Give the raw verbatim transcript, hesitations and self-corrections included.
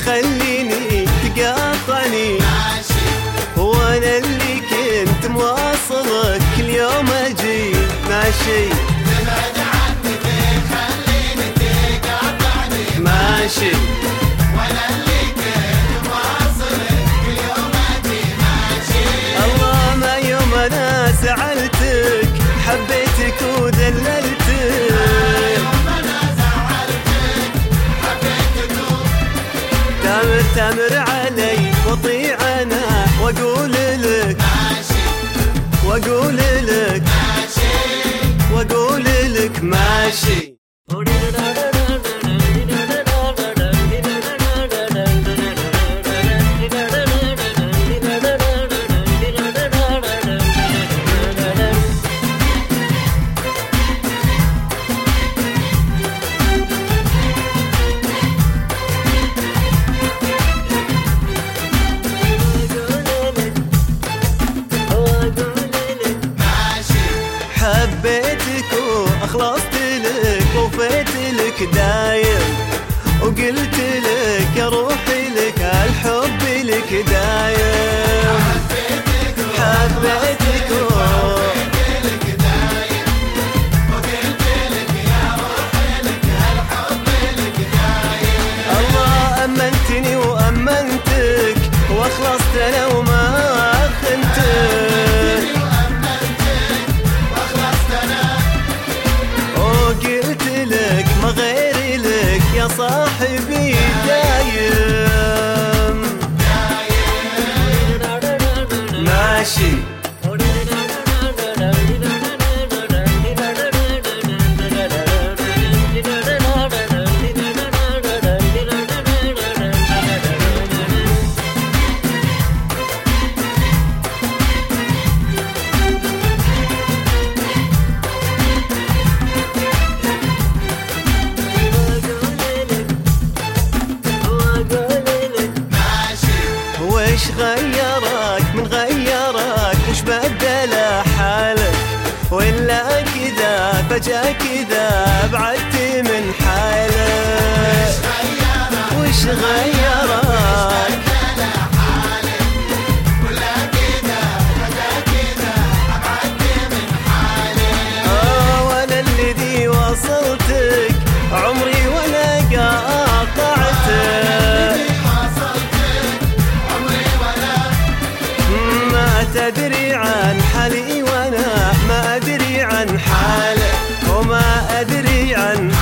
تخليني تقاطعني، وانا اللي كنت مواصلك كل يوم اجي ماشي. تبعد عني تخليني تقاطعني ماشي، وانا اللي كنت مواصلك كل يوم اجي ماشي. الله ما يوم انا زعلتك حبيتك ودللتك، تامر تامر علي واطيع انا واقول لك ماشي واقول لك ماشي واقول لك ماشي. حبيتك واخلصت لك ووفيت لك دايم، وقلت لك يا روحي لك الحب لك دايم. حبيتك ووفيت لك دايم، وقلت لك يا روحي لك الحب لك دايم. الله أمنتني وأمنتك واخلصت أنا وما خنتك، ما غيري لك يا صاحبي دايم ماشي. وش غيرك من غيرك وش بدل حالك، ولا كذا فجأة كذا بعدت من حالك. وش غيرك ولا كذا فجأة كذا بعدت من حالك. اه وانا الذي وصلتك عمري ولا قاطعتك، تدري عن حالي وانا ما ادري عن حالك، وما ادري عن